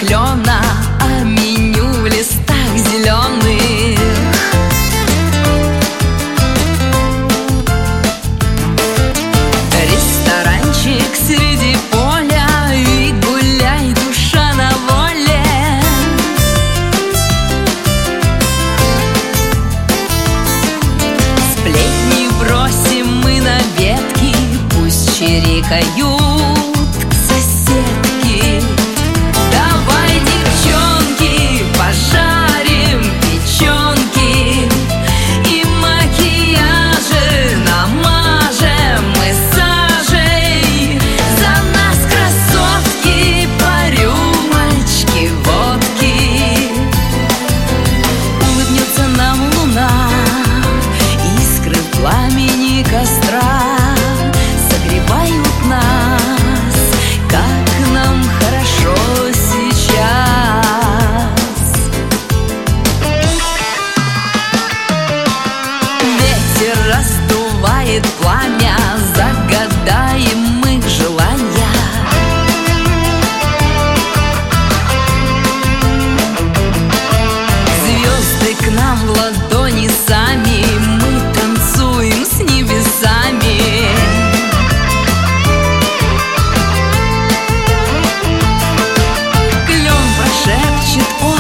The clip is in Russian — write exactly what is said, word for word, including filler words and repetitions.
клена, а меню в листах зеленых. Ресторанчик среди поля, и гуляй, душа на воле. Сплетни бросим мы на ветки, пусть чирикают соседки. Давай, девчонки, пожарим печенки и макияжи намажем мы сажей. За нас, красотки, по рюмочке водки. Улыбнется нам луна, искры в пламени костра согревают нас, как нам хорошо сейчас. Ветер раздувает пламя, загадаем мы желания. Звезды к нам в ладони сами, мы танцуем с небесами. Клен прошепчет: